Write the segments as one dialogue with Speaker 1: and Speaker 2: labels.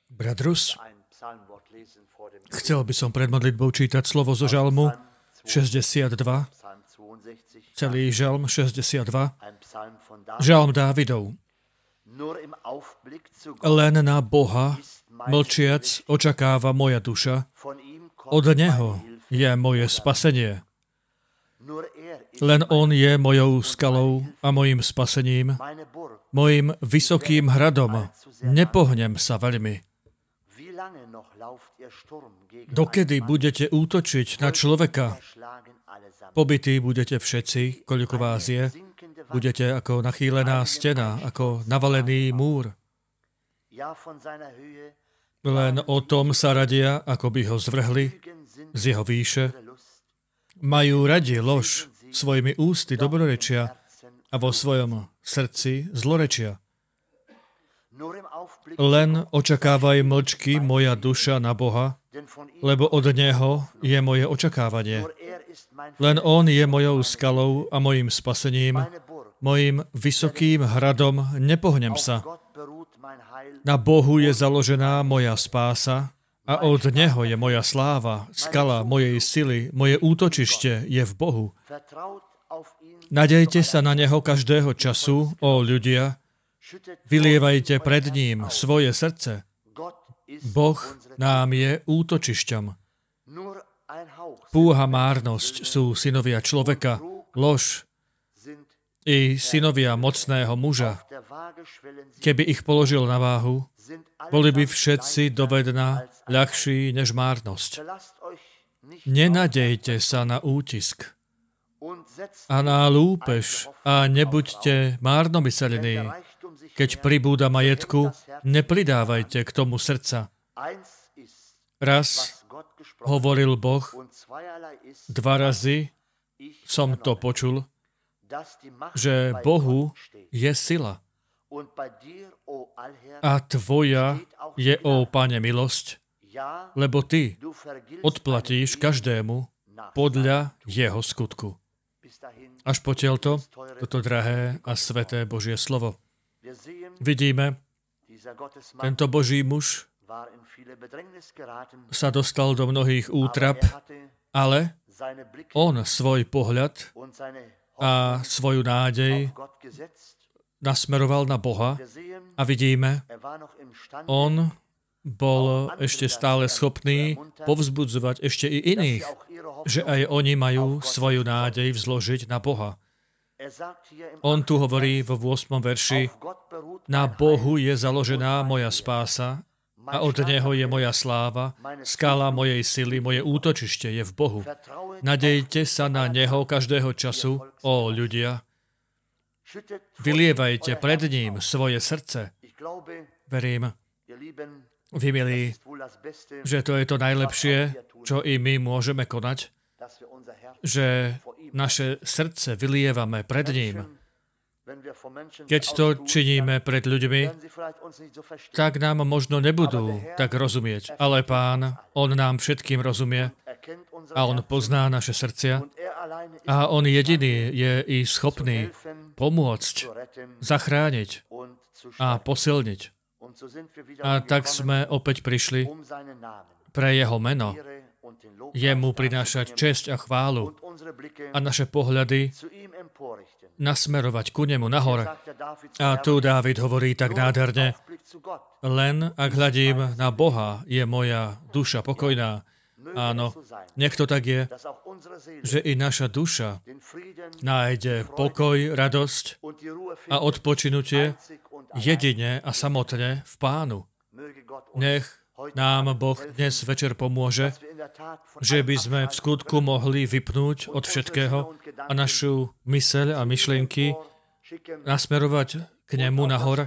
Speaker 1: Brat Rus, chcel by som pred modlitbou čítať slovo zo žalmu 62, celý žalm 62, žalm Dávidov. Len na Boha, mlčiac, očakáva moja duša, od Neho je moje spasenie. Len On je mojou skalou a mojím spasením, mojím vysokým hradom. Nepohnem sa veľmi. Dokedy budete útočiť na človeka? Pobití budete všetci, koľko vás je. Budete ako nachýlená stena, ako navalený múr. Len o tom sa radia, ako by ho zvrhli z jeho výše. Majú radi lož, svojimi ústy dobrorečia a vo svojom srdci zlorečia. Len očakávaj mlčky moja duša na Boha, lebo od Neho je moje očakávanie. Len On je mojou skalou a mojím spasením, mojím vysokým hradom, nepohnem sa. Na Bohu je založená moja spása a od Neho je moja sláva, skala mojej sily, moje útočište je v Bohu. Nadejte sa na Neho každého času, ó ľudia, vylievajte pred ním svoje srdce. Boh nám je útočišťom. Púha márnosť sú synovia človeka, lož i synovia mocného muža. Keby ich položil na váhu, boli by všetci dovedná ľahší než márnosť. Nenadejte sa na útisk a na lúpež a nebuďte márnomyselní. Keď pribúda majetku, nepridávajte k tomu srdca. Raz hovoril Boh, 2 razy som to počul, že Bohu je sila. A tvoja je, ó Pane, milosť, lebo ty odplatíš každému podľa jeho skutku. Až potiaľto, toto drahé a sveté Božie slovo. Vidíme, tento Boží muž sa dostal do mnohých útrap, ale on svoj pohľad a svoju nádej nasmeroval na Boha a vidíme, on bol ešte stále schopný povzbudzovať ešte i iných, že aj oni majú svoju nádej vzložiť na Boha. On tu hovorí vo 8. verši, na Bohu je založená moja spása a od Neho je moja sláva, skala mojej sily, moje útočište je v Bohu. Nadejte sa na Neho každého času, ó ľudia. Vylievajte pred ním svoje srdce. Verím, vy milí, že to je to najlepšie, čo i my môžeme konať, že naše srdce vylievame pred ním. Keď to činíme pred ľuďmi, tak nám možno nebudú tak rozumieť. Ale Pán, On nám všetkým rozumie a On pozná naše srdcia a On jediný je i schopný pomôcť, zachrániť a posilniť. A tak sme opäť prišli pre Jeho meno, jemu prinášať česť a chválu a naše pohľady nasmerovať ku nemu nahor. A tu Dávid hovorí tak nádherne, len ak hľadím na Boha, je moja duša pokojná. Áno, nech to tak je, že i naša duša nájde pokoj, radosť a odpočinutie jedine a samotne v Pánu. Nech nám Boh dnes večer pomôže, že by sme v skutku mohli vypnúť od všetkého a našu myseľ a myšlienky nasmerovať k nemu nahor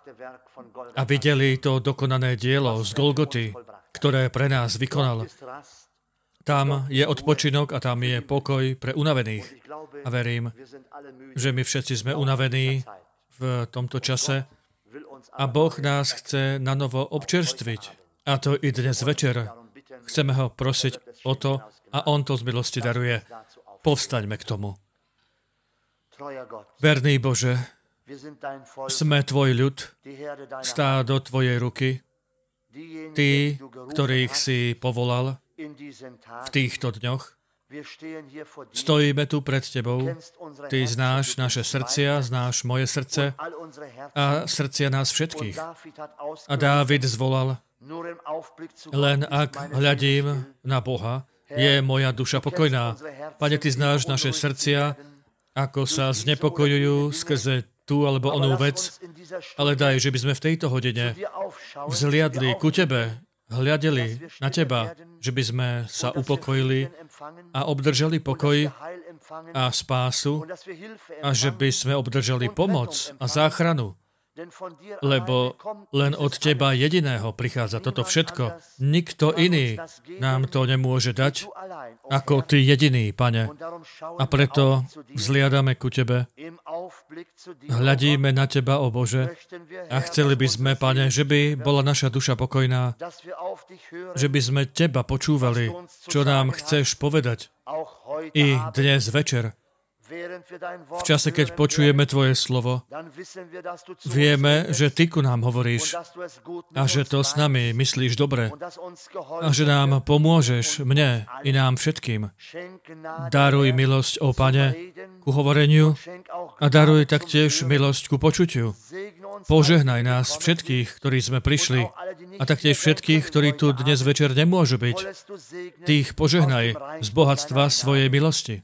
Speaker 1: a videli to dokonané dielo z Golgoty, ktoré pre nás vykonal. Tam je odpočinok a tam je pokoj pre unavených. A verím, že my všetci sme unavení v tomto čase a Boh nás chce nanovo občerstviť. A to i dnes večer. Chceme ho prosiť o to a on to z milosti daruje. Povstaňme k tomu. Verný Bože, sme Tvoj ľud, stádo Tvojej ruky, tí, ktorých si povolal v týchto dňoch. Stojíme tu pred Tebou. Ty znáš naše srdcia, znáš moje srdce a srdcia nás všetkých. A Dávid zvolal, len ak hľadím na Boha, je moja duša pokojná. Pane, Ty znáš naše srdcia, ako sa znepokojujú skrze tú alebo onú vec, ale daj, že by sme v tejto hodine vzliadli ku Tebe, hľadeli na Teba, že by sme sa upokojili a obdržali pokoj a spásu a že by sme obdržali pomoc a záchranu. Lebo len od Teba jediného prichádza toto všetko. Nikto iný nám to nemôže dať, ako Ty jediný, Pane. A preto vzliadame ku Tebe, hľadíme na Teba, o Bože, a chceli by sme, Pane, že by bola naša duša pokojná, že by sme Teba počúvali, čo nám chceš povedať i dnes večer. V čase, keď počujeme Tvoje slovo, vieme, že Ty ku nám hovoríš a že to s nami myslíš dobre a že nám pomôžeš, mne i nám všetkým. Daruj milosť, ó Pane, ku hovoreniu a daruj taktiež milosť ku počutiu. Požehnaj nás všetkých, ktorí sme prišli a taktiež všetkých, ktorí tu dnes večer nemôžu byť. Tých požehnaj z bohatstva svojej milosti.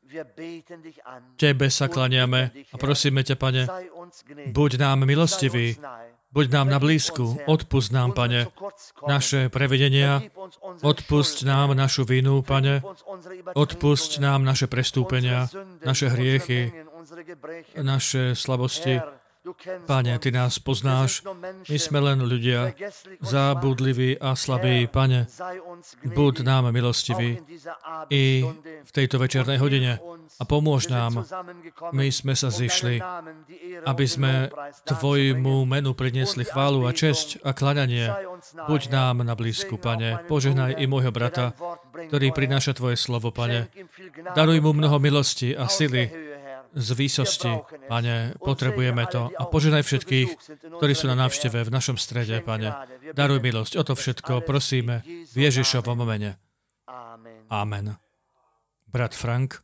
Speaker 1: Tebe sa klaniame a prosíme ťa, Pane, buď nám milostivý, buď nám na blízku, odpusť nám, Pane, naše prevedenia, odpusť nám našu vinu, Pane, odpusť nám naše prestúpenia, naše hriechy, naše slabosti. Pane, Ty nás poznáš, my sme len ľudia, zábudliví a slabí. Pane, buď nám milostivý i v tejto večernej hodine a pomôž nám. My sme sa zišli, aby sme Tvojmu menu priniesli chválu a česť a kľaňanie. Buď nám na blízku, Pane. Požehnaj i môjho brata, ktorý prináša Tvoje slovo, Pane. Daruj mu mnoho milosti a sily z výsosti, Pane, potrebujeme to. A požehnaj všetkých, ktorí sú na návšteve v našom strede, Pane. Daruj milosť. O to všetko prosíme v Ježišovom mene. Amen. Brat Frank.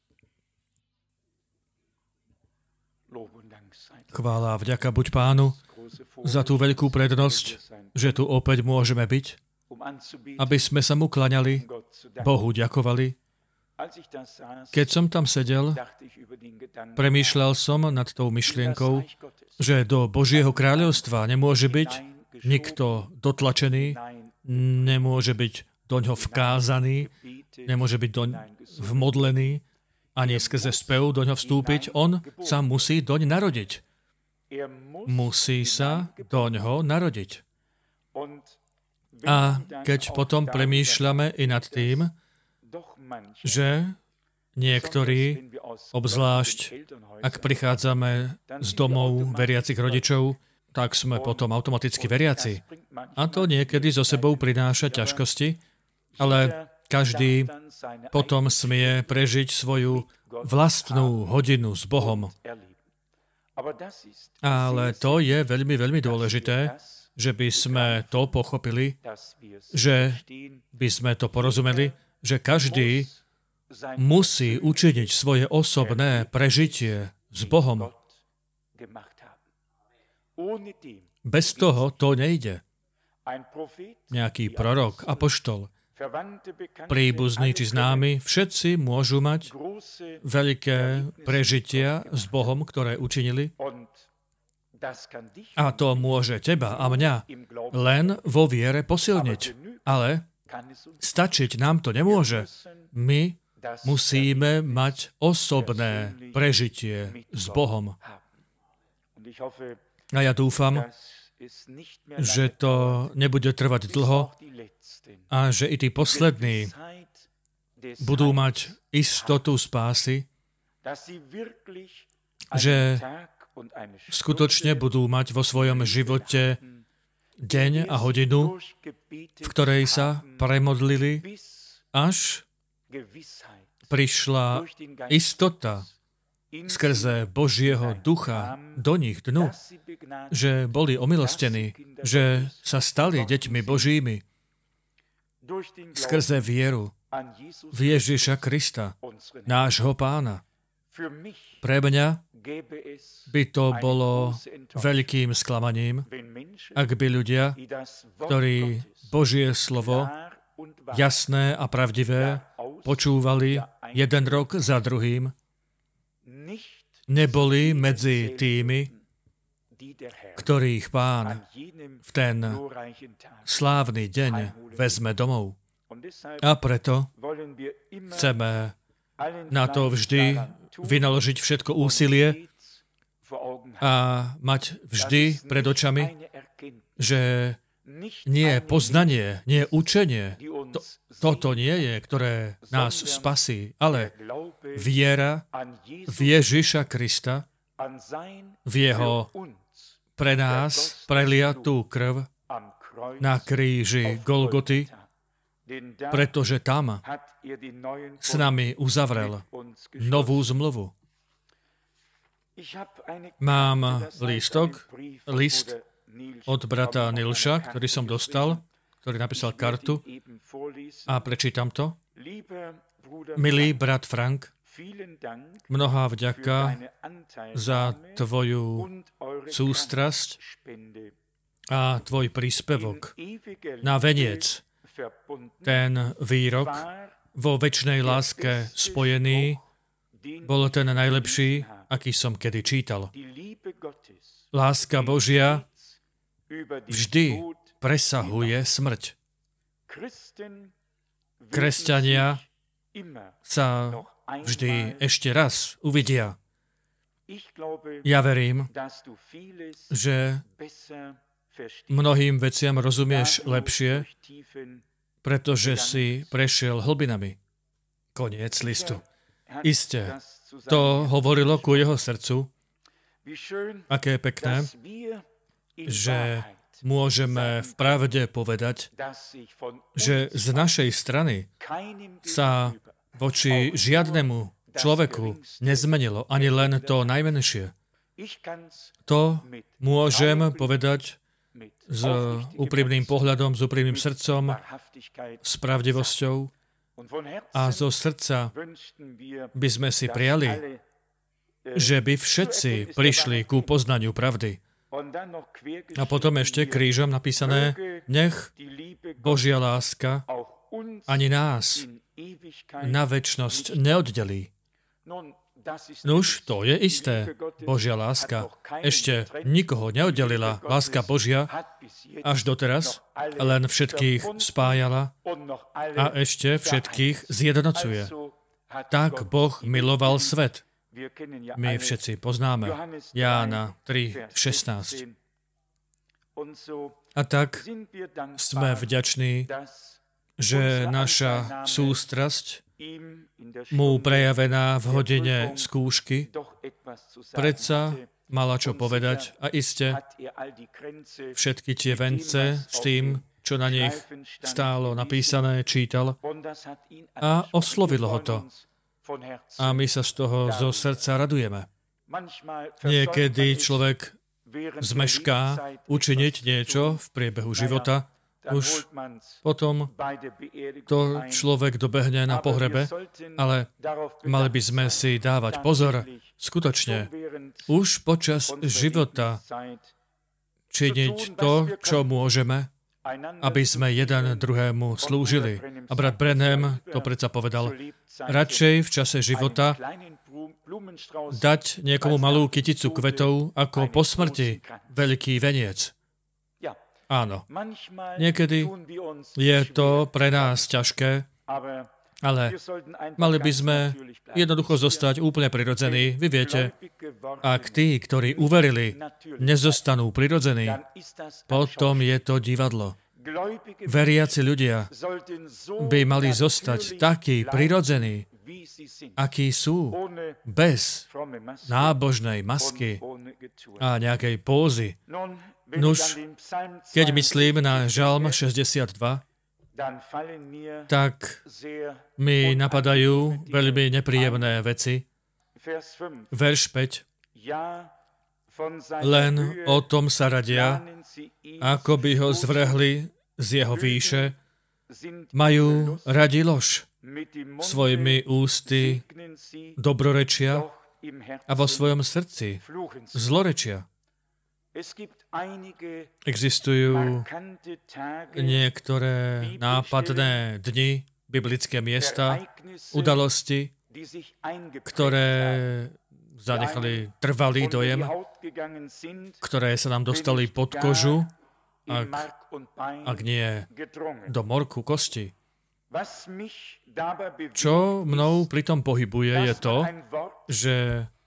Speaker 1: Chvála a vďaka buď Pánu za tú veľkú prednosť, že tu opäť môžeme byť, aby sme sa mu klaňali, Bohu ďakovali. Keď som tam sedel, premýšľal som nad tou myšlienkou, že do Božieho kráľovstva nemôže byť nikto dotlačený, nemôže byť doňho vkázaný, nemôže byť doň vmodlený, ani skrze spev doňho vstúpiť. On sa musí doň narodiť. Musí sa doňho narodiť. A keď potom premýšľame i nad tým, že niektorí, obzvlášť ak prichádzame z domov veriacich rodičov, tak sme potom automaticky veriaci. A to niekedy so sebou prináša ťažkosti, ale každý potom smie prežiť svoju vlastnú hodinu s Bohom. Ale to je veľmi, veľmi dôležité, že by sme to pochopili, že by sme to porozumeli, že každý musí učiniť svoje osobné prežitie s Bohom. Bez toho to nejde. Nejaký prorok, apoštol, príbuzný či známy, všetci môžu mať veľké prežitia s Bohom, ktoré učinili. A to môže teba a mňa len vo viere posilniť. Ale stačiť nám to nemôže. My musíme mať osobné prežitie s Bohom. A ja dúfam, že to nebude trvať dlho a že i tí poslední budú mať istotu spásy, že skutočne budú mať vo svojom živote deň a hodinu, v ktorej sa premodlili, až prišla istota skrze Božieho ducha do nich dnu, že boli omilostení, že sa stali deťmi Božími skrze vieru v Ježiša Krista, nášho Pána. Pre mňa by to bolo veľkým sklamaním, ak by ľudia, ktorí Božie slovo jasné a pravdivé počúvali jeden rok za druhým, neboli medzi tými, ktorých Pán v ten slávny deň vezme domov. A preto chceme na to vždy vynaložiť všetko úsilie a mať vždy pred očami, že nie poznanie, nie učenie, toto nie je, ktoré nás spasí, ale viera v Ježiša Krista, v jeho pre nás preliatú krv na kríži Golgoty, pretože tam s nami uzavrel novú zmluvu. Mám list od brata Nilša, ktorý som dostal, ktorý napísal kartu a prečítam to. Milý brat Frank, mnohá vďaka za tvoju sústrasť a tvoj príspevok na veniec. Ten výrok vo večnej láske spojený bol ten najlepší, aký som kedy čítal. Láska Božia vždy presahuje smrť. Kresťania sa vždy ešte raz uvidia. Ja verím, že mnohým veciam rozumieš lepšie, pretože si prešiel hlbinami. Koniec listu. Isté, to hovorilo ku jeho srdcu. Aké je pekné, že môžeme v pravde povedať, že z našej strany sa voči žiadnemu človeku nezmenilo ani len to najmenšie. To môžem povedať s úprimným pohľadom, s úprimným srdcom, s pravdivosťou a zo srdca by sme si prijali, že by všetci prišli ku poznaniu pravdy. A potom ešte krížom napísané, nech Božia láska ani nás na večnosť neoddelí. Nuž, to je isté. Božia láska ešte nikoho neoddelila. Láska Božia až doteraz len všetkých spájala a ešte všetkých zjednocuje. Tak Boh miloval svet. My všetci poznáme Jána 3:16. A tak sme vďační, že naša sústrasť mu prejavená v hodine skúšky, predsa mala čo povedať a iste všetky tie vence s tým, čo na nich stálo napísané, čítal a oslovilo ho to. A my sa z toho zo srdca radujeme. Niekedy človek zmešká učiniť niečo v priebehu života, už potom to človek dobehne na pohrebe, ale mali by sme si dávať pozor, skutočne, už počas života činiť to, čo môžeme, aby sme jeden druhému slúžili. A brat Branham to predsa povedal, radšej v čase života dať niekomu malú kyticu kvetov, ako po smrti veľký veniec. Áno, niekedy je to pre nás ťažké, ale mali by sme jednoducho zostať úplne prirodzení. Vy viete, ak tí, ktorí uverili, nezostanú prirodzení, potom je to divadlo. Veriaci ľudia by mali zostať takí prirodzení, akí sú, bez nábožnej masky a nejakej pózy. Nuž, keď myslím na Žalm 62, tak mi napadajú veľmi nepríjemné veci. verš 5. Len o tom sa radia, ako by ho zvrhli z jeho výše, majú radi lož. Svojimi ústy dobrorečia a vo svojom srdci zlorečia. Existujú niektoré nápadné dni, biblické miesta, udalosti, ktoré zanechali trvalý dojem, ktoré sa nám dostali pod kožu, ak nie do morku kosti. Čo mnou pritom pohybuje je to, že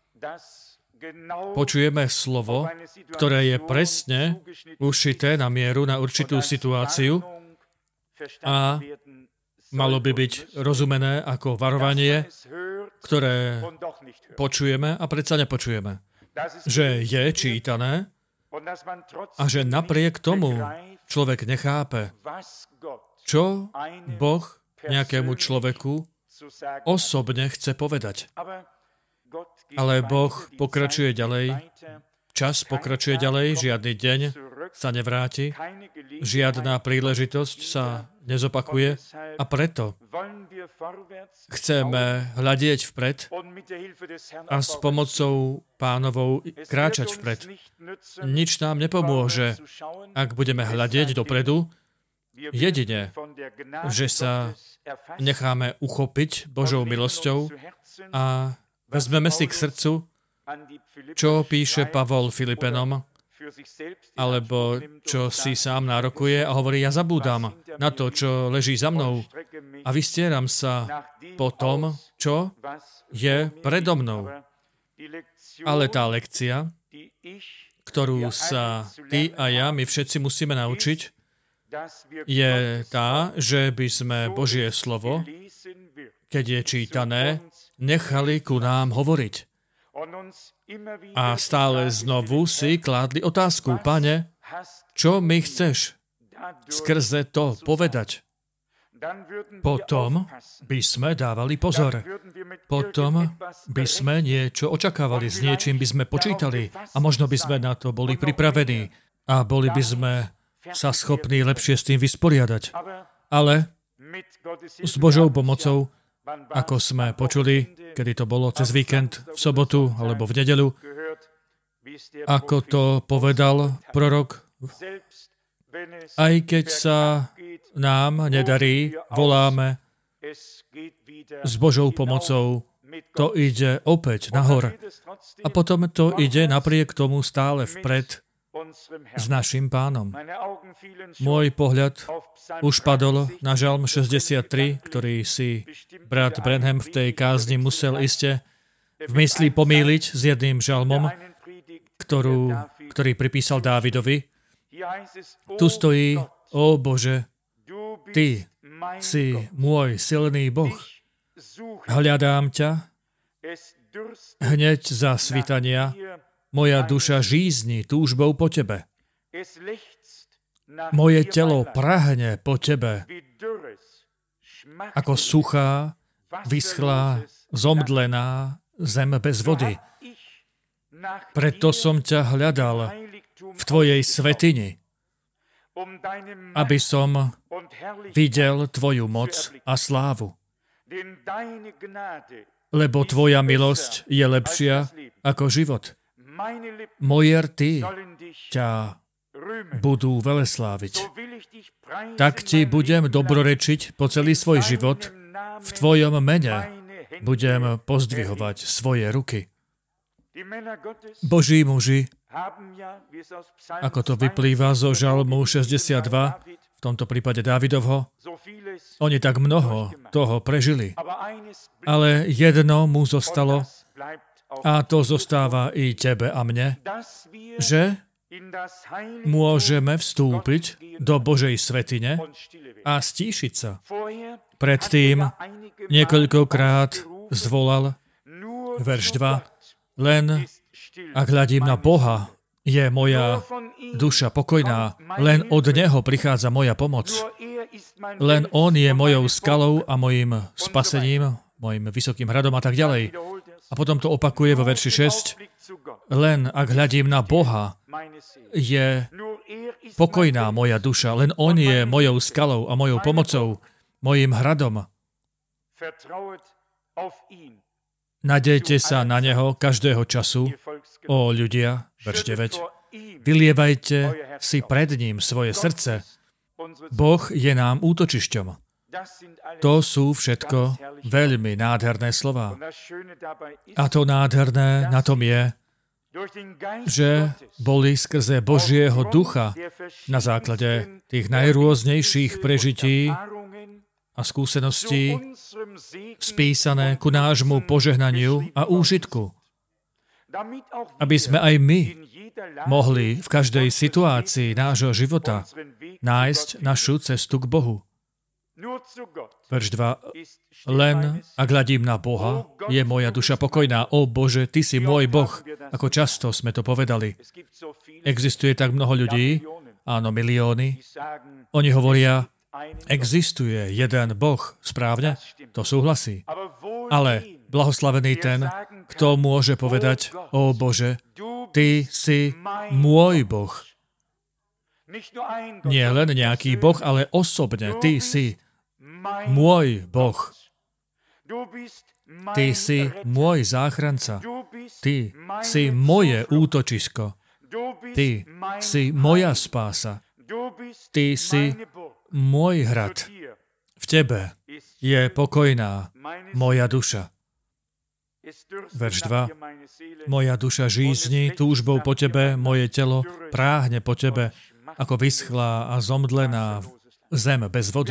Speaker 1: počujeme slovo, ktoré je presne ušité na mieru, na určitú situáciu a malo by byť rozumené ako varovanie, ktoré počujeme a predsa nepočujeme. Že je čítané a že napriek tomu človek nechápe, čo Boh nejakému človeku osobne chce povedať. Ale Boh pokračuje ďalej, čas pokračuje ďalej, žiadny deň sa nevráti, žiadna príležitosť sa nezopakuje a preto chceme hľadieť vpred a s pomocou Pánovou kráčať vpred. Nič nám nepomôže, ak budeme hľadieť dopredu, jedine, že sa necháme uchopiť Božou milosťou a vezmeme si k srdcu, čo píše Pavol Filipenom, alebo čo si sám nárokuje a hovorí, ja zabúdam na to, čo leží za mnou a vystieram sa po tom, čo je predo mnou. Ale tá lekcia, ktorú sa ty a ja, my všetci musíme naučiť, je tá, že by sme Božie slovo, keď je čítané, nechali ku nám hovoriť. A stále znovu si kládli otázku, Pane, čo mi chceš skrze to povedať? Potom by sme dávali pozor. Potom by sme niečo očakávali, s niečím by sme počítali a možno by sme na to boli pripravení a boli by sme sa schopní lepšie s tým vysporiadať. Ale s Božou pomocou, ako sme počuli, kedy to bolo cez víkend, v sobotu alebo v nedeľu, ako to povedal prorok, aj keď sa nám nedarí, voláme, s Božou pomocou to ide opäť nahor. A potom to ide napriek tomu stále vpred s našim Pánom. Môj pohľad už padol na Žalm 63, ktorý si brat Branham v tej kázni musel iste v mysli pomýliť s jedným žalmom, ktorý pripísal Dávidovi. Tu stojí, ó Bože, Ty si môj silný Boh. Hľadám ťa hneď za svitania. Moja duša žízni túžbou po Tebe. Moje telo prahne po Tebe, ako suchá, vyschlá, zomdlená zem bez vody. Preto som ťa hľadal v Tvojej svätyni, aby som videl Tvoju moc a slávu. Lebo Tvoja milosť je lepšia ako život. Moje rty ťa budú velesláviť. Tak Ti budem dobrorečiť po celý svoj život. V Tvojom mene budem pozdvihovať svoje ruky. Boží muži, ako to vyplýva zo Žalmu 62, v tomto prípade Dávidovho, oni tak mnoho toho prežili. Ale jedno mu zostalo, a to zostáva i tebe a mne, že môžeme vstúpiť do Božej svätyne a stíšiť sa. Predtým niekoľkokrát zvolal verš 2, len ak hľadím na Boha, je moja duša pokojná, len od Neho prichádza moja pomoc. Len On je mojou skalou a mojim spasením, mojim vysokým hradom a tak ďalej. A potom to opakuje vo verši 6. Len ak hľadím na Boha, je pokojná moja duša. Len On je mojou skalou a mojou pomocou, mojím hradom. Nadejte sa na Neho každého času, ó ľudia, verš 9. Vylievajte si pred ním svoje srdce. Boh je nám útočišťom. To sú všetko veľmi nádherné slová. A to nádherné na tom je, že boli skrze Božieho ducha na základe tých najrôznejších prežití a skúseností spísané ku nášmu požehnaniu a úžitku. Aby sme aj my mohli v každej situácii nášho života nájsť našu cestu k Bohu. Verš 2. Len ak hľadím na Boha, je moja duša pokojná. Ó Bože, Ty si môj Boh. Ako často sme to povedali. Existuje tak mnoho ľudí, áno, milióny. Oni hovoria, existuje jeden Boh. Správne? To súhlasí. Ale blahoslavený ten, kto môže povedať, ó Bože, Ty si môj Boh. Nie len nejaký Boh, ale osobne. Ty si môj Boh. Ty si môj záchranca. Ty si moje útočisko. Ty si moja spása. Ty si môj hrad. V Tebe je pokojná moja duša. Verš 2. Moja duša žízni túžbou po Tebe, moje telo práhne po Tebe, ako vyschlá a zomdlená zem bez vody.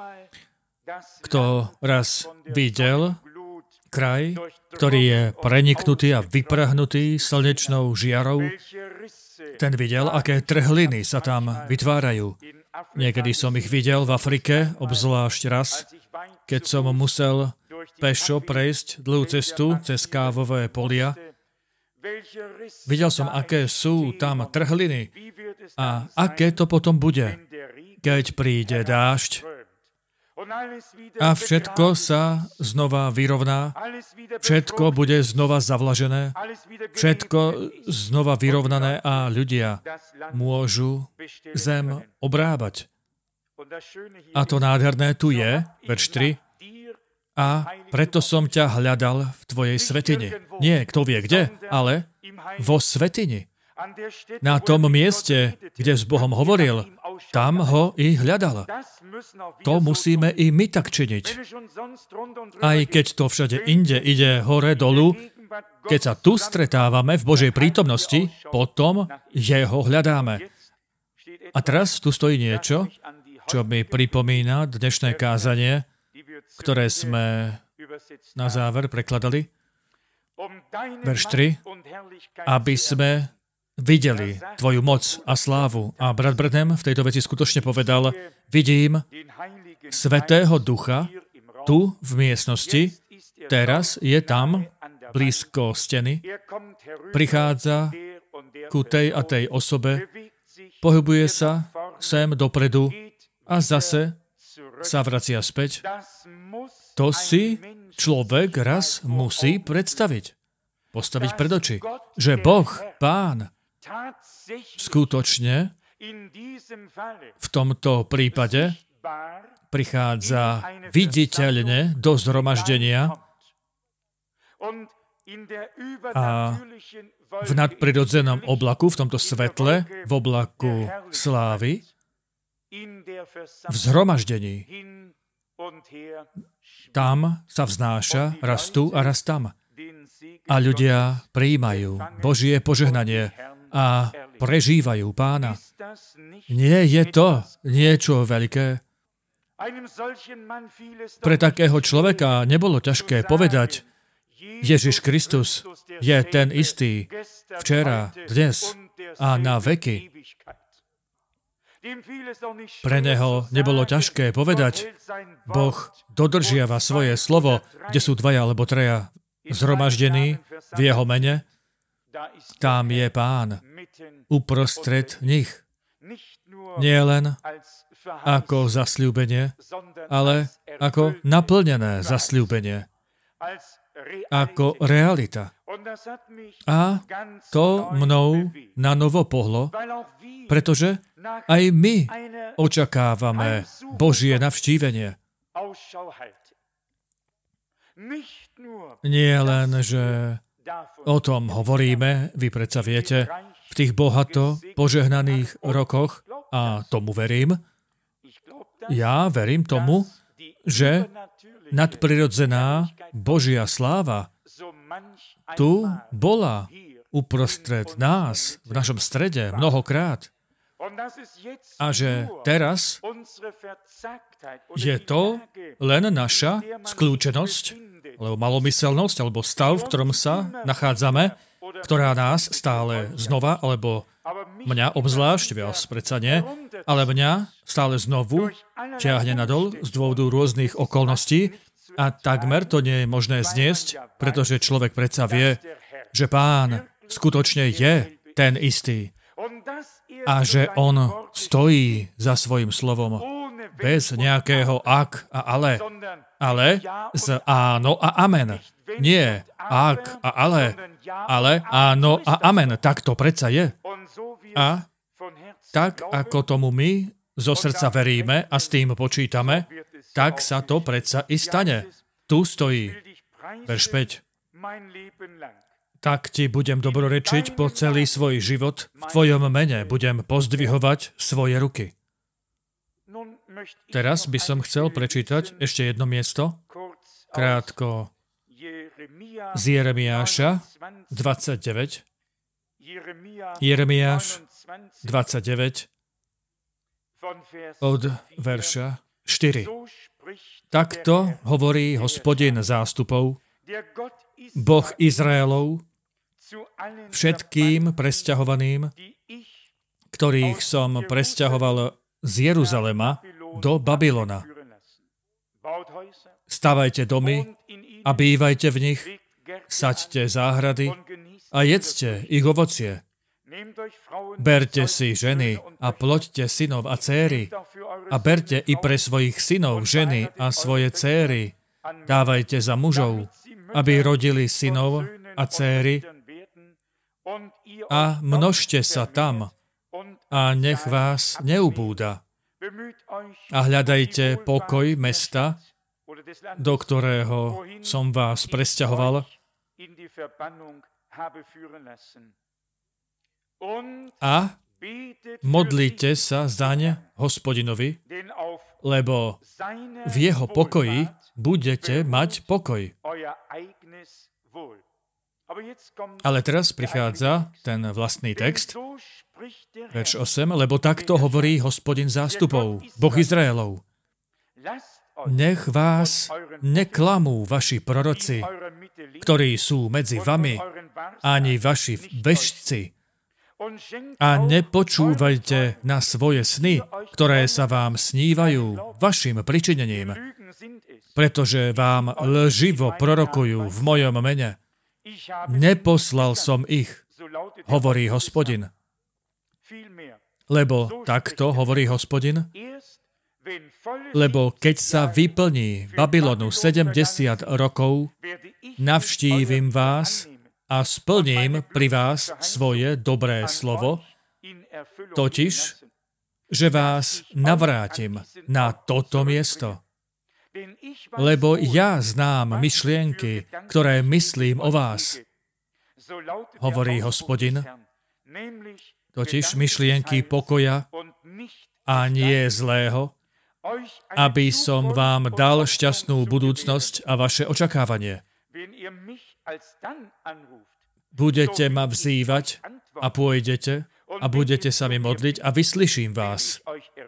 Speaker 1: Kto raz videl kraj, ktorý je preniknutý a vyprahnutý slnečnou žiarou, ten videl, aké trhliny sa tam vytvárajú. Niekedy som ich videl v Afrike, obzvlášť raz, keď som musel pešo prejsť dlhú cestu cez kávové polia. Videl som, aké sú tam trhliny a aké to potom bude, keď príde dážď. A všetko sa znova vyrovná, všetko bude znova zavlažené, všetko znova vyrovnané a ľudia môžu zem obrábať. A to nádherné tu je, verš 3, a preto som ťa hľadal v tvojej svätyni. Nie, kto vie kde, ale vo svätyni. Na tom mieste, kde s Bohom hovoril, tam ho i hľadal. To musíme i my tak činiť. Aj keď to všade inde ide hore, dolu, keď sa tu stretávame v Božej prítomnosti, potom jeho hľadáme. A teraz tu stojí niečo, čo mi pripomína dnešné kázanie, ktoré sme na záver prekladali. Verš 3. Aby sme videli tvoju moc a slávu. A brat Branham v tejto veci skutočne povedal, vidím Svätého Ducha tu v miestnosti, teraz je tam, blízko steny, prichádza ku tej a tej osobe, pohybuje sa sem dopredu a zase sa vracia späť. To si človek raz musí predstaviť, postaviť pred oči, že Boh, Pán, skutočne v tomto prípade prichádza viditeľne do zhromaždenia a v nadprirodzenom oblaku, v tomto svetle, v oblaku slávy, v zhromaždení. Tam sa vznáša, raz tu a raz tam. A ľudia prijímajú Božie požehnanie a prežívajú Pána. Nie je to niečo veľké. Pre takého človeka nebolo ťažké povedať, Ježiš Kristus je ten istý včera, dnes a na veky. Pre neho nebolo ťažké povedať, Boh dodržiava svoje slovo, kde sú dvaja alebo traja zhromaždení v jeho mene, tam je Pán uprostred nich. Nie len ako zasľúbenie, ale ako naplnené zasľúbenie. ako realita. A to mnou na novo pohlo, pretože aj my očakávame Božie navštívenie. Nie len, že o tom hovoríme, vy predsa viete, v tých bohato požehnaných rokoch, a tomu verím, ja verím tomu, že nadprirodzená Božia sláva tu bola uprostred nás, v našom strede, mnohokrát. A že teraz je to len naša skľúčenosť, alebo malomyselnosť, alebo stav, v ktorom sa nachádzame, ktorá nás stále znova, alebo mňa obzvlášť, viac predsa nie, ale mňa stále znovu ťahne nadol z dôvodu rôznych okolností a takmer to nie je možné zniesť, pretože človek predsa vie, že Pán skutočne je ten istý a že on stojí za svojim slovom bez nejakého ak a ale z áno a amen. Nie ak a ale áno a amen. Tak to predsa je. A tak, ako tomu my zo srdca veríme a s tým počítame, tak sa to predsa i stane. Tu stojí. Verš 5. Tak ti budem dobrorečiť po celý svoj život. V tvojom mene budem pozdvihovať svoje ruky. Teraz by som chcel prečítať ešte jedno miesto, krátko z Jeremiáša 29. Jeremiáš 29 od verša 4. Takto hovorí Hospodin zástupov, Boh Izraelov, všetkým presťahovaným, ktorých som presťahoval z Jeruzalema do Babylona. Stavajte domy a bývajte v nich, saďte záhrady a jedzte ich ovocie. Berte si ženy a ploďte synov a céry a berte i pre svojich synov ženy a svoje céry. Dávajte za mužov, aby rodili synov a céry a množte sa tam a nech vás neubúda. A hľadajte pokoj mesta, do ktorého som vás presťahoval, a modlite sa zaň Hospodinovi, lebo v jeho pokoji budete mať pokoj. Ale teraz prichádza ten vlastný text, verš 8, lebo takto hovorí Hospodin zástupov, Boh Izraelov. Nech vás neklamú vaši proroci, ktorí sú medzi vami, ani vaši vešci. A nepočúvajte na svoje sny, ktoré sa vám snívajú vašim pričinením, pretože vám lživo prorokujú v mojom mene. Neposlal som ich, hovorí Hospodin. Lebo takto hovorí Hospodin, lebo keď sa vyplní Babylonu 70 rokov, navštívim vás a splním pri vás svoje dobré slovo, totiž, že vás navrátim na toto miesto. Lebo ja znám myšlienky, ktoré myslím o vás, hovorí Hospodin, totiž myšlienky pokoja a nie zlého, aby som vám dal šťastnú budúcnosť a vaše očakávanie. Budete ma vzývať a pôjdete a budete sa mi modliť a vyslyším vás.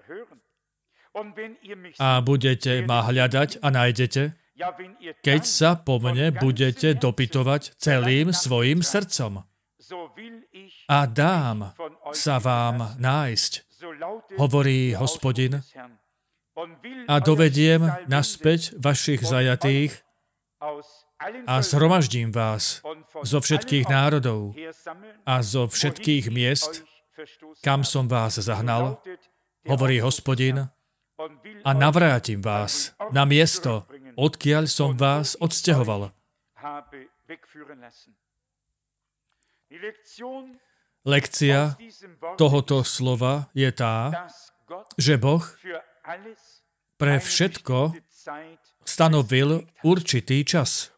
Speaker 1: A budete ma hľadať a nájdete, keď sa po mne budete dopytovať celým svojim srdcom. A dám sa vám nájsť, hovorí Hospodin, a dovediem naspäť vašich zajatých a zhromaždím vás zo všetkých národov a zo všetkých miest, kam som vás zahnal, hovorí Hospodin, a navrátim vás na miesto, odkiaľ som vás odsťahoval. Lekcia tohoto slova je tá, že Boh pre všetko stanovil určitý čas.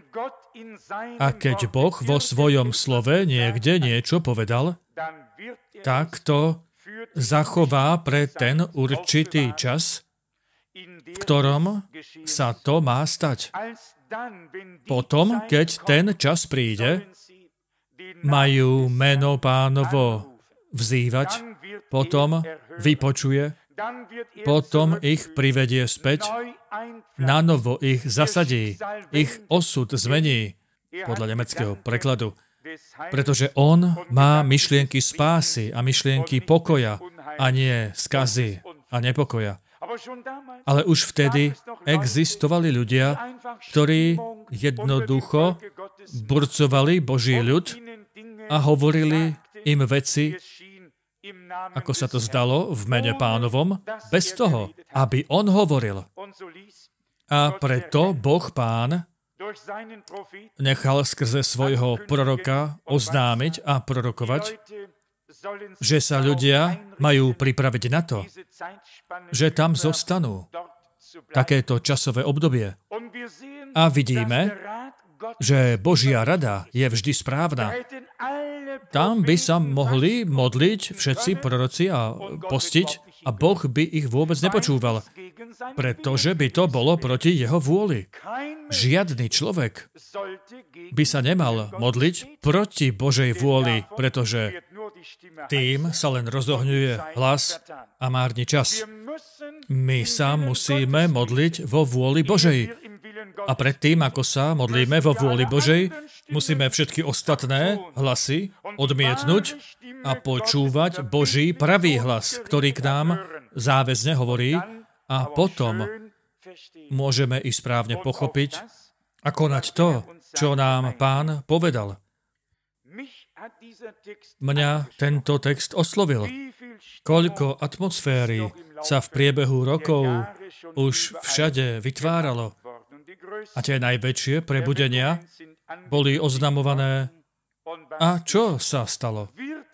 Speaker 1: A keď Boh vo svojom slove niekde niečo povedal, tak to zachová pre ten určitý čas, v ktorom sa to má stať. Potom, keď ten čas príde, majú meno Pánovo vzývať, potom vypočuje, potom ich privedie späť, nanovo ich zasadí, ich osud zmení, podľa nemeckého prekladu, pretože on má myšlienky spásy a myšlienky pokoja a nie skazy a nepokoja. Ale už vtedy existovali ľudia, ktorí jednoducho burcovali Boží ľud a hovorili im veci, ako sa to zdalo, v mene Pánovom, bez toho, aby on hovoril. A preto Boh Pán nechal skrze svojho proroka oznámiť a prorokovať, že sa ľudia majú pripraviť na to, že tam zostanú takéto časové obdobie. A vidíme, že Božia rada je vždy správna. Tam by sa mohli modliť všetci proroci a postiť a Boh by ich vôbec nepočúval, pretože by to bolo proti jeho vôli. Žiadny človek by sa nemal modliť proti Božej vôli, pretože tým sa len rozohňuje hlas a márni čas. My sa musíme modliť vo vôli Božej. A predtým, ako sa modlíme vo vôli Božej, musíme všetky ostatné hlasy odmietnúť a počúvať Boží pravý hlas, ktorý k nám záväzne hovorí, a potom môžeme i správne pochopiť a konať to, čo nám Pán povedal. Mňa tento text oslovil. Koľko atmosféry sa v priebehu rokov už všade vytváralo. A tie najväčšie prebudenia boli oznamované. A čo sa stalo?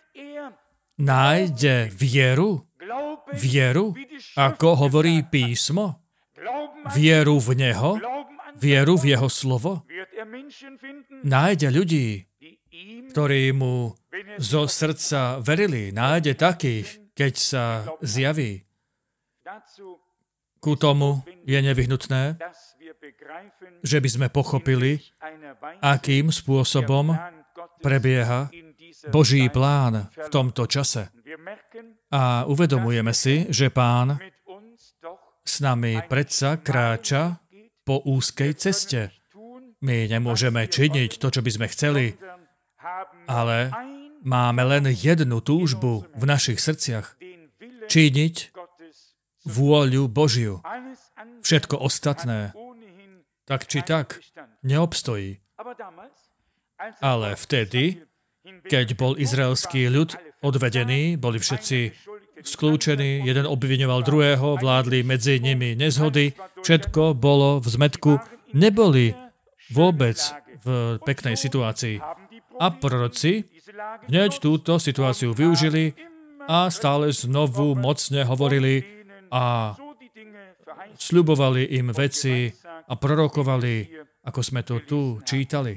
Speaker 1: Nájde vieru? Vieru, ako hovorí písmo? Vieru v Neho? Vieru v Jeho slovo? Nájde ľudí, ktorí mu zo srdca verili. Nájde takých, keď sa zjaví. Ku tomu je nevyhnutné, že by sme pochopili, akým spôsobom prebieha Boží plán v tomto čase. A uvedomujeme si, že Pán s nami predsa kráča po úzkej ceste. My nemôžeme činiť to, čo by sme chceli, ale máme len jednu túžbu v našich srdciach. Činiť vôľu Božiu. Všetko ostatné, tak či tak, neobstojí. Ale vtedy, keď bol izraelský ľud odvedený, boli všetci skľúčení, jeden obviňoval druhého, vládli medzi nimi nezhody, všetko bolo v zmätku, neboli vôbec v peknej situácii. A proroci hneď túto situáciu využili a stále znovu mocne hovorili a sľubovali im veci a prorokovali, ako sme to tu čítali.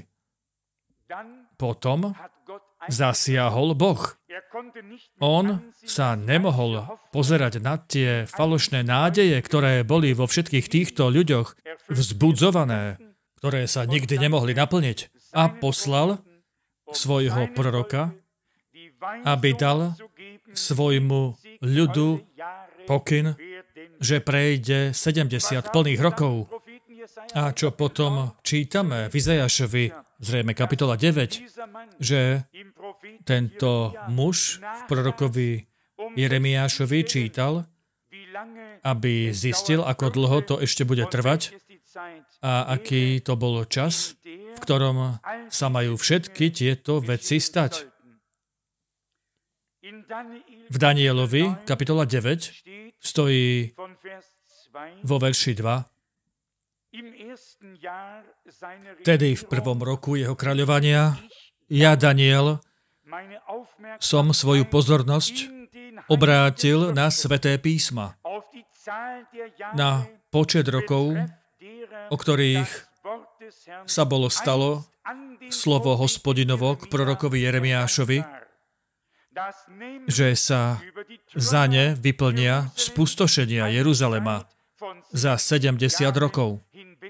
Speaker 1: Potom zasiahol Boh. On sa nemohol pozerať na tie falošné nádeje, ktoré boli vo všetkých týchto ľuďoch vzbudzované, ktoré sa nikdy nemohli naplniť. A poslal svojho proroka, aby dal svojmu ľudu pokyn, že prejde 70 plných rokov. A čo potom čítame v Izajašovi, zrejme kapitola 9, že tento muž v prorokovi Jeremiášovi čítal, aby zistil, ako dlho to ešte bude trvať a aký to bol čas, v ktorom sa majú všetky tieto veci stať. V Danielovi, kapitola 9, stojí vo verši 2: Tedy v prvom roku jeho kráľovania ja, Daniel, som svoju pozornosť obrátil na Sväté písma, na počet rokov, o ktorých sa stalo slovo Hospodinovo k prorokovi Jeremiášovi, že sa za ne vyplnia spustošenia Jeruzalema za 70 rokov.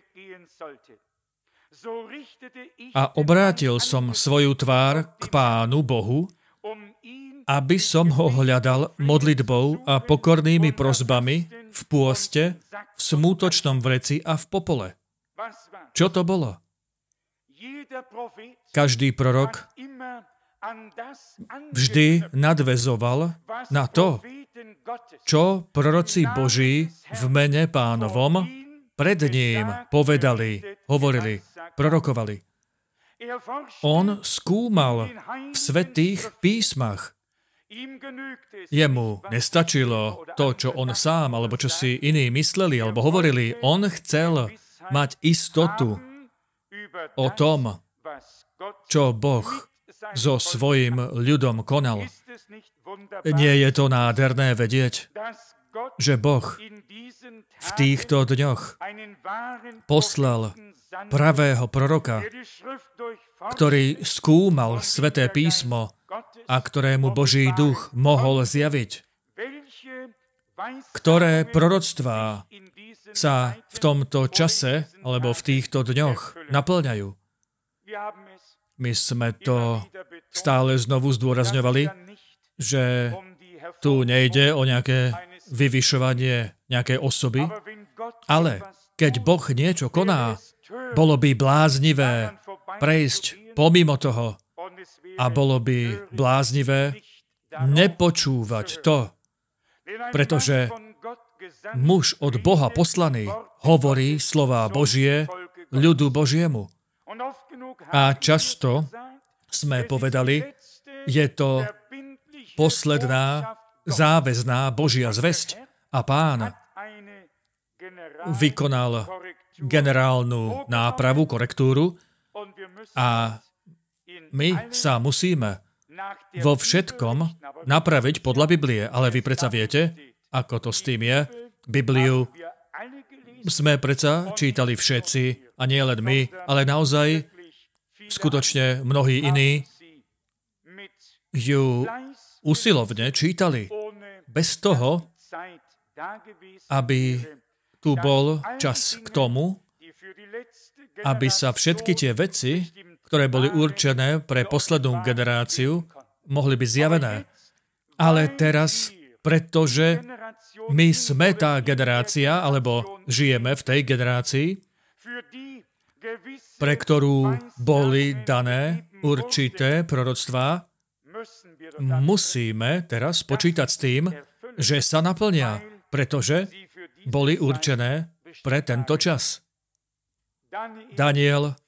Speaker 1: A obrátil som svoju tvár k Pánu Bohu, aby som ho hľadal modlitbou a pokornými prosbami v pôste, v smútočnom vreci a v popole. Čo to bolo? Každý prorok vždy nadväzoval na to, čo proroci Boží v mene Pánovom pred ním povedali, hovorili, prorokovali. On skúmal v svätých písmach. Jemu nestačilo to, čo on sám, alebo čo si iní mysleli, alebo hovorili. On chcel mať istotu o tom, čo Boh so svojím ľudom konal. Nie je to nádherné vedieť, že Boh v týchto dňoch poslal pravého proroka, ktorý skúmal Sväté písmo a ktorému Boží duch mohol zjaviť. Ktoré proroctvá sa v tomto čase alebo v týchto dňoch naplňajú. My sme to stále znovu zdôrazňovali, že tu nejde o nejaké vyvyšovanie nejakej osoby, ale keď Boh niečo koná, bolo by bláznivé prejsť pomimo toho a bolo by bláznivé nepočúvať to, pretože muž od Boha poslaný hovorí slová Božie ľudu Božiemu. A často sme povedali, je to posledná záväzná Božia zvesť a Pán vykonal generálnu nápravu, korektúru a my sa musíme vo všetkom napraviť podľa Biblie. Ale vy predsa viete, ako to s tým je. Bibliu sme predsa čítali všetci, a nie len my, ale naozaj skutočne mnohí iní ju usilovne čítali. Bez toho, aby tu bol čas k tomu, aby sa všetky tie veci, ktoré boli určené pre poslednú generáciu, mohli byť zjavené. Ale teraz, pretože my sme tá generácia, alebo žijeme v tej generácii, pre ktorú boli dané určité proroctvá, musíme teraz počítať s tým, že sa naplnia, pretože boli určené pre tento čas. Daniel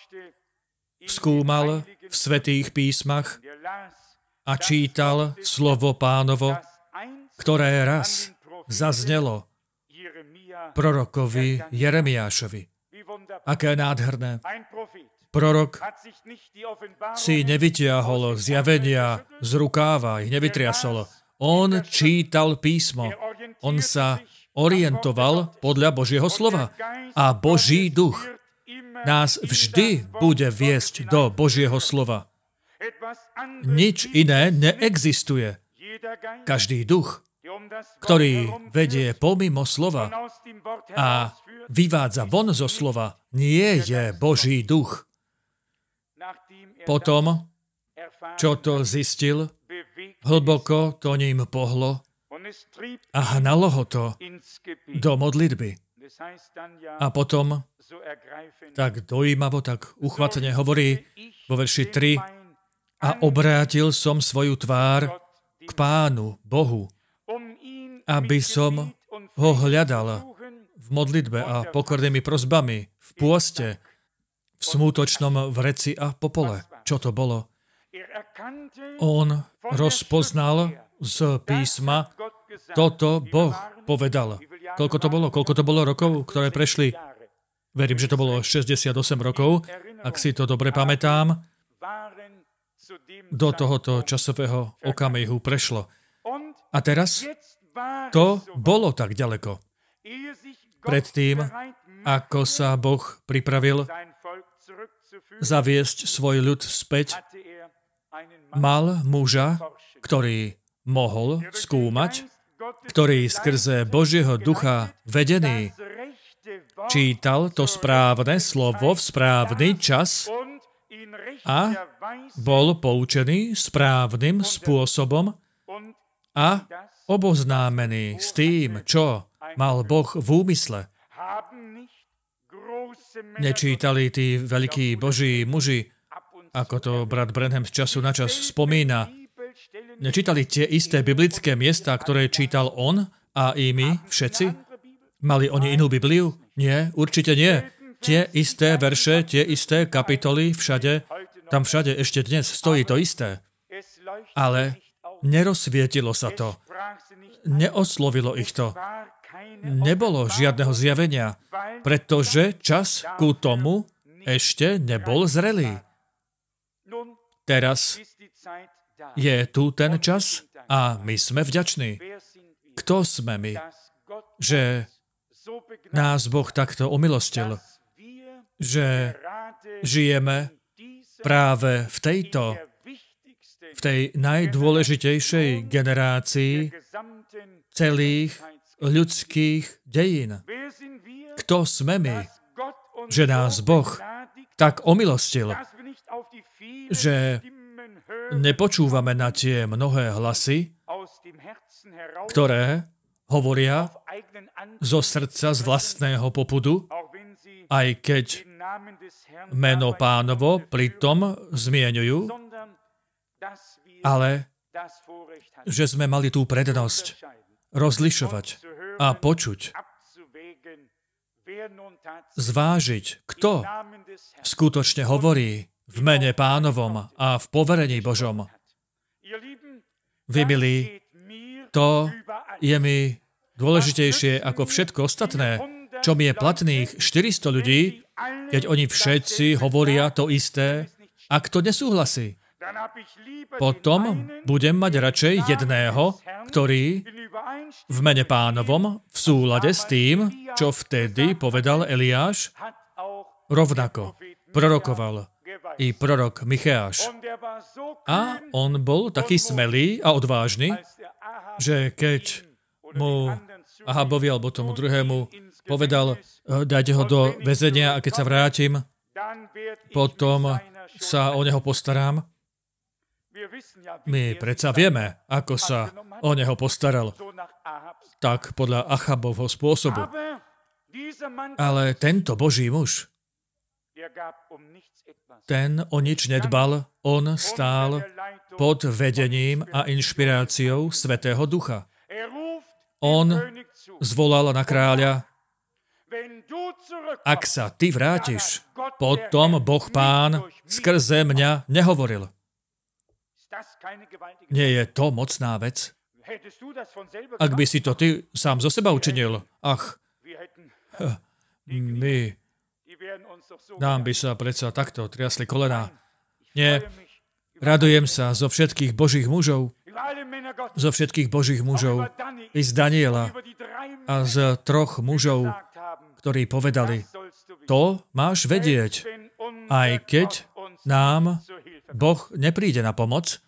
Speaker 1: skúmal v svätých písmach a čítal slovo Pánovo, ktoré raz zaznelo prorokovi Jeremiášovi. Aké nádherné. Prorok si nevytiahol zjavenia z rukáva, ich nevytriasol. On čítal písmo. On sa orientoval podľa Božieho slova. A Boží duch nás vždy bude viesť do Božieho slova. Nič iné neexistuje. Každý duch, ktorý vedie pomimo slova a vyvádza von zo slova, nie je Boží duch. Potom, čo to zistil, hlboko to ním pohlo a hnalo ho to do modlitby. A potom tak dojímavo, tak uchvatne hovorí vo verši 3: a obrátil som svoju tvár k Pánu Bohu, aby som ho hľadal v modlitbe a pokornými prosbami, v pôste, v smútočnom vreci a popole. Čo to bolo? On rozpoznal z písma, toto Boh povedal. Koľko to bolo? Koľko to bolo rokov, ktoré prešli? verím, že to bolo 68 rokov, ak si to dobre pamätám, do tohoto časového okamihu prešlo. A teraz to bolo tak ďaleko. Predtým, ako sa Boh pripravil zaviesť svoj ľud späť, mal muža, ktorý mohol skúmať, ktorý skrze Božieho ducha vedený čítal to správne slovo v správny čas a bol poučený správnym spôsobom a oboznámený s tým, čo mal Boh v úmysle. Nečítali tí veľkí Boží muži, ako to brat Branham z času na čas spomína. Nečítali tie isté biblické miesta, ktoré čítal on a i my všetci? Mali oni inú Bibliu? Nie, určite nie. Tie isté verše, tie isté kapitoly, všade, tam všade ešte dnes stojí to isté. Ale nerozsvietilo sa to. Neoslovilo ich to. Nebolo žiadneho zjavenia, pretože čas ku tomu ešte nebol zrelý. Teraz je tu ten čas a my sme vďační. Kto sme my, že nás Boh takto omilostil, že žijeme práve v tej najdôležitejšej generácii celých ľudských dejín. Kto sme my, že nás Boh tak omilostil, že nepočúvame na tie mnohé hlasy, ktoré hovoria zo srdca, z vlastného popudu, aj keď meno Pánovo pritom zmieňujú, ale že sme mali tú prednosť rozlišovať a počuť, zvážiť, kto skutočne hovorí v mene Pánovom a v poverení Božom. Vy, milí, to je mi dôležitejšie ako všetko ostatné, čo mi je platných 400 ľudí, keď oni všetci hovoria to isté, ak to nesúhlasí. Potom budem mať radšej jedného, ktorý v mene Pánovom v súlade s tým, čo vtedy povedal Eliáš, rovnako prorokoval i prorok Micheáš. A on bol taký smelý a odvážny, že keď mu Ahabovi alebo tomu druhému povedal, dajte ho do väzenia a keď sa vrátim, potom sa o neho postarám. My predsa vieme, ako sa o neho postaral. Tak podľa Achabovho spôsobu. Ale tento Boží muž, ten o nič nedbal, on stál pod vedením a inšpiráciou Svätého Ducha. On zvolal na kráľa, ak sa ty vrátiš, potom Boh Pán skrze mňa nehovoril. Nie je to mocná vec? Ak by si to ty sám zo seba učinil, nám by sa predsa takto triasli kolená. Nie, radujem sa zo všetkých Božích mužov, i z Daniela a z 3 mužov, ktorí povedali, to máš vedieť, aj keď nám Boh nepríde na pomoc.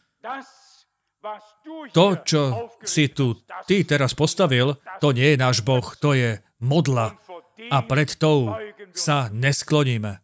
Speaker 1: To, čo si tu ty teraz postavil, to nie je náš Boh, to je modla a pred tou sa neskloníme.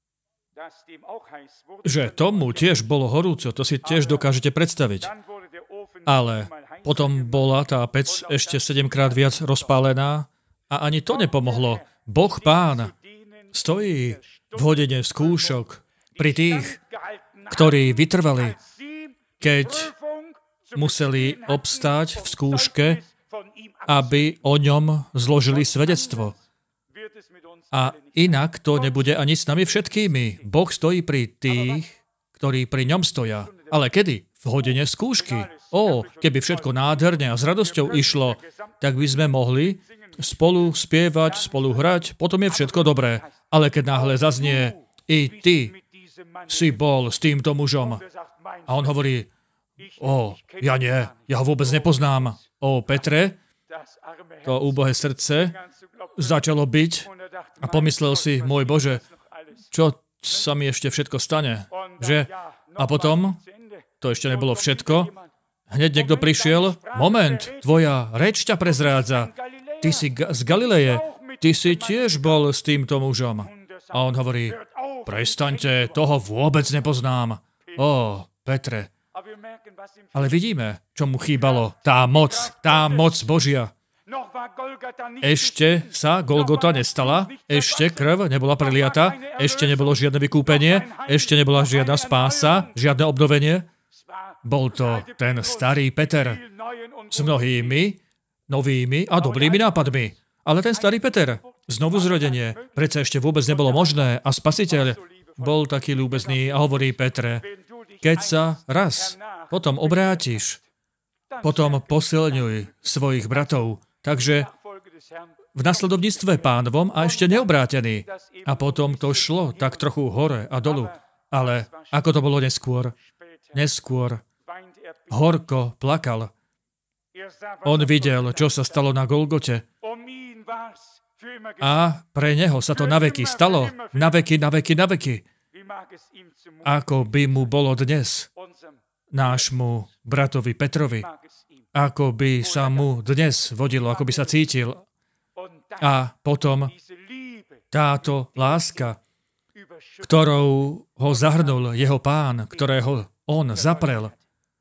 Speaker 1: Že tomu tiež bolo horúco, to si tiež dokážete predstaviť. Ale potom bola tá pec ešte 7-krát viac rozpálená a ani to nepomohlo. Boh Pán stojí v hodine skúšok pri tých, ktorí vytrvali, keď museli obstáť v skúške, aby o ňom zložili svedectvo. A inak to nebude ani s nami všetkými. Boh stojí pri tých, ktorí pri ňom stoja. Ale kedy? V hodine skúšky. Keby všetko nádherne a s radosťou išlo, tak by sme mohli spolu spievať, spolu hrať, potom je všetko dobré. Ale keď náhle zaznie, i ty si bol s týmto mužom. A on hovorí, ja nie, ja ho vôbec nepoznám. Petre, to úbohé srdce začalo byť a pomyslel si, môj Bože, čo sa mi ešte všetko stane? Že? A potom, to ešte nebolo všetko, hneď niekto prišiel, moment, tvoja reč ťa prezrádza. Ty si z Galileje, ty si tiež bol s týmto mužom. A on hovorí, prestaňte, toho vôbec nepoznám. Petre. Ale vidíme, čo mu chýbalo. Tá moc Božia. Ešte sa Golgota nestala, ešte krv nebola preliata, ešte nebolo žiadne vykúpenie, ešte nebola žiadna spása, žiadne obnovenie. Bol to ten starý Peter s mnohými novými a dobrými nápadmi. Ale ten starý Peter, znovu zrodenie, predsa ešte vôbec nebolo možné a Spasiteľ bol taký ľúbezný a hovorí Petre, keď sa raz potom obrátiš, potom posilňuj svojich bratov. Takže v nasledovníctve Pánovom a ešte neobrátený. A potom to šlo tak trochu hore a dolu. Ale ako to bolo neskôr? Neskôr horko plakal. On videl, čo sa stalo na Golgote. A pre neho sa to naveky stalo. Naveky. Ako by mu bolo dnes, nášmu bratovi Petrovi. Ako by sa mu dnes vodilo, ako by sa cítil. A potom táto láska, ktorou ho zahrnul jeho Pán, ktorého on zaprel,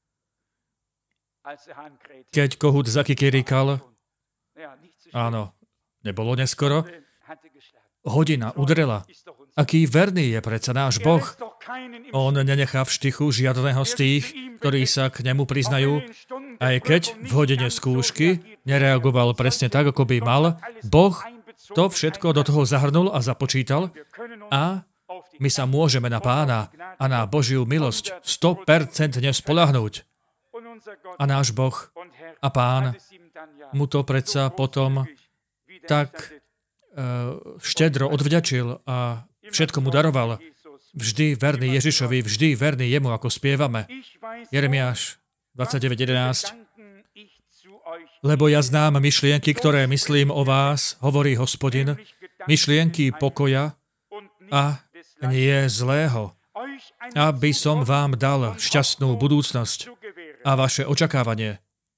Speaker 1: keď kohút zakikirikal, áno, nebolo neskoro, hodina udrela. Aký verný je predsa náš Boh. On nenechá v štychu žiadneho z tých, ktorí sa k nemu priznajú, aj keď v hodine skúšky nereagoval presne tak, ako by mal. Boh to všetko do toho zahrnul a započítal a my sa môžeme na Pána a na Božiu milosť 100% spoľahnúť. A náš Boh a Pán mu to predsa potom tak štedro odvďačil a všetko mu daroval. Vždy verný Ježišovi, vždy verný jemu, ako spievame. Jeremiáš 29.11. Lebo ja znám myšlienky, ktoré myslím o vás, hovorí Hospodin, myšlienky pokoja a nie zlého, aby som vám dal šťastnú budúcnosť a vaše očakávanie.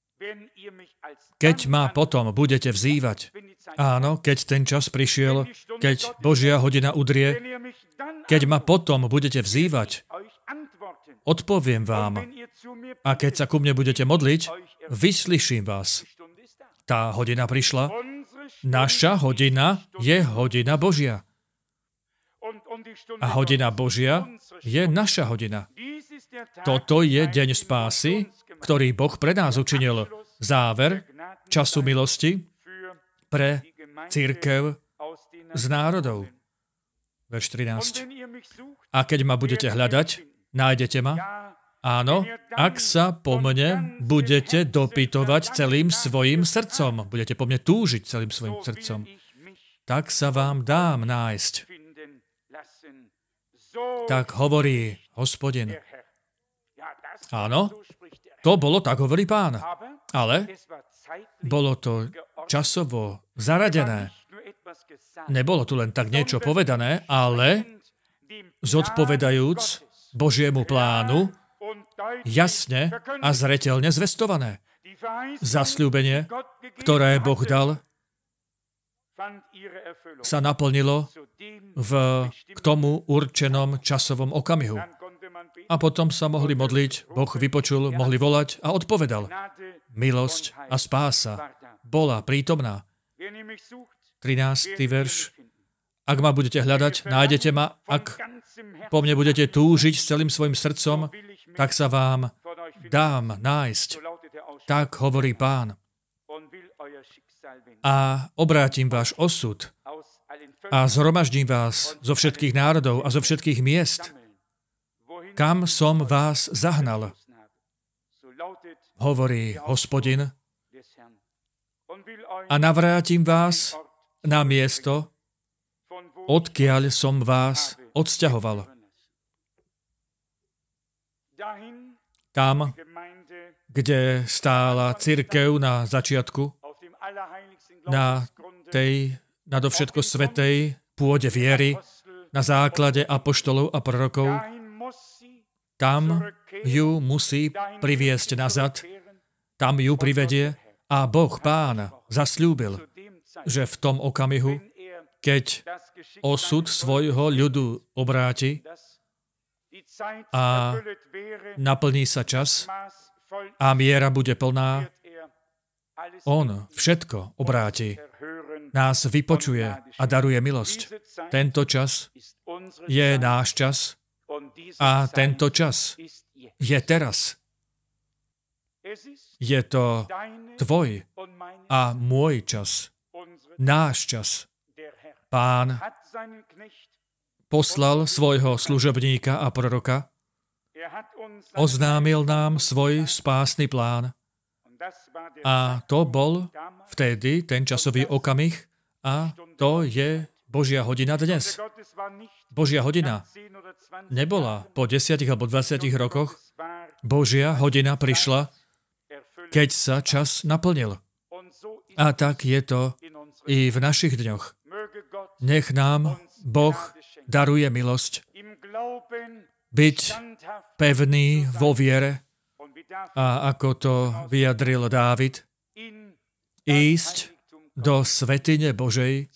Speaker 1: Keď ma potom budete vzývať, áno, keď ten čas prišiel, keď Božia hodina udrie, keď ma potom budete vzývať, odpoviem vám. A keď sa ku mne budete modliť, vyslyším vás. Tá hodina prišla. Naša hodina je hodina Božia. A hodina Božia je naša hodina. Toto je deň spásy, ktorý Boh pre nás učinil. Záver času milosti pre cirkev z národov. Verš 13. A keď ma budete hľadať, nájdete ma? Áno, ak sa po mne budete dopytovať celým svojim srdcom, budete po mne túžiť celým svojim srdcom, tak sa vám dám nájsť. Tak hovorí Hospodin. Áno, to bolo, tak hovorí Pán. Ale bolo to časovo zaradené. Nebolo tu len tak niečo povedané, ale zodpovedajúc Božiemu plánu, jasne a zreteľne zvestované. Zasľúbenie, ktoré Boh dal, sa naplnilo k tomu určenom časovom okamihu. A potom sa mohli modliť, Boh vypočul, mohli volať a odpovedal. Milosť a spása bola prítomná. 13. verš. Ak ma budete hľadať, nájdete ma. Ak po mne budete túžiť s celým svojim srdcom, tak sa vám dám nájsť. Tak hovorí Pán. A obrátim váš osud a zhromaždím vás zo všetkých národov a zo všetkých miest, kam som vás zahnal, hovorí Hospodin. a navrátim vás na miesto, odkiaľ som vás odsťahoval. Tam, kde stála cirkev na začiatku, na tej nadovšetko svätej pôde viery, na základe apoštolov a prorokov, tam ju musí priviesť nazad, tam ju privedie a Boh Pán zasľúbil, že v tom okamihu, keď osud svojho ľudu obráti a naplní sa čas a miera bude plná, on všetko obráti, nás vypočuje a daruje milosť. Tento čas je náš čas a tento čas je teraz. Je to tvoj a môj čas, náš čas. Pán poslal svojho služobníka a proroka, oznámil nám svoj spásny plán a to bol vtedy ten časový okamih a to je Božia hodina dnes. Božia hodina nebola po 10 alebo 20 rokoch. Božia hodina prišla, keď sa čas naplnil. A tak je to i v našich dňoch. Nech nám Boh daruje milosť byť pevný vo viere a ako to vyjadril Dávid, ísť do svätyne Božej,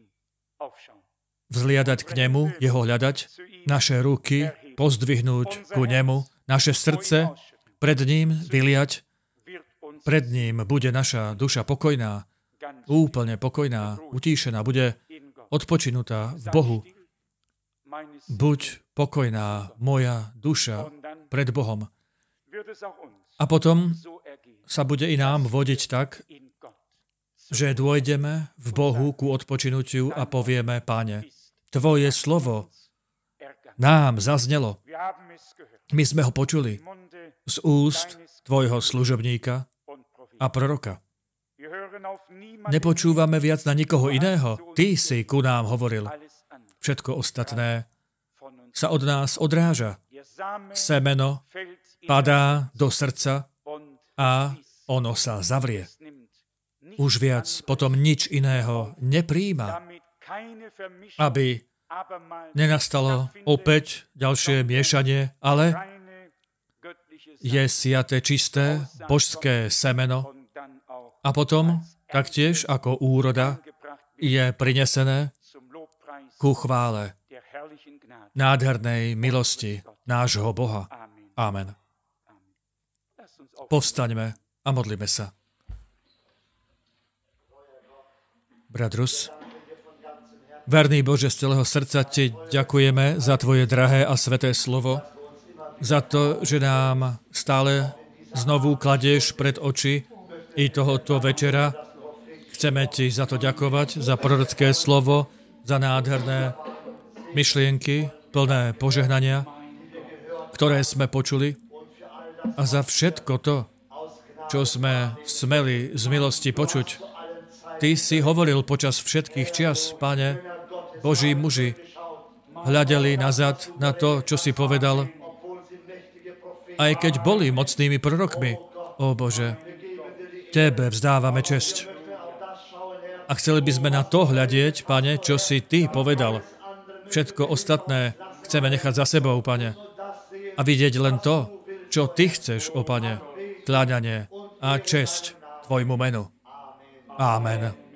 Speaker 1: vzliadať k nemu, jeho hľadať, naše ruky pozdvihnúť ku nemu, naše srdce pred ním vyliať, pred ním bude naša duša pokojná, úplne pokojná, utíšená, bude odpočinutá v Bohu. Buď pokojná moja duša pred Bohom. A potom sa bude i nám vodiť tak, že dôjdeme v Bohu ku odpočinutiu a povieme, Páne, Tvoje slovo nám zaznelo. My sme ho počuli z úst Tvojho služobníka a proroka. Nepočúvame viac na nikoho iného. Ty si ku nám hovoril. Všetko ostatné sa od nás odráža. Semeno padá do srdca a ono sa zavrie. Už viac potom nič iného nepríjma, aby nenastalo opäť ďalšie miešanie, ale je siaté čisté božské semeno a potom taktiež ako úroda je prinesené ku chvále nádhernej milosti nášho Boha. Amen. Povstaňme a modlíme sa. Brat Rus, verný Bože, z celého srdca Ti ďakujeme za Tvoje drahé a sveté slovo, za to, že nám stále znovu kladieš pred oči i tohoto večera. Chceme Ti za to ďakovať, za prorocké slovo, za nádherné myšlienky, plné požehnania, ktoré sme počuli a za všetko to, čo sme smeli z milosti počuť. Ty si hovoril počas všetkých čias, Pane, Boží muži hľadeli nazad na to, čo si povedal, aj keď boli mocnými prorokmi. Ó Bože, Tebe vzdávame česť. A chceli by sme na to hľadieť, Pane, čo si Ty povedal. Všetko ostatné chceme nechať za sebou, Pane. A vidieť len to, čo Ty chceš, ó Pane. Kláňanie a česť Tvojmu menu. Amen.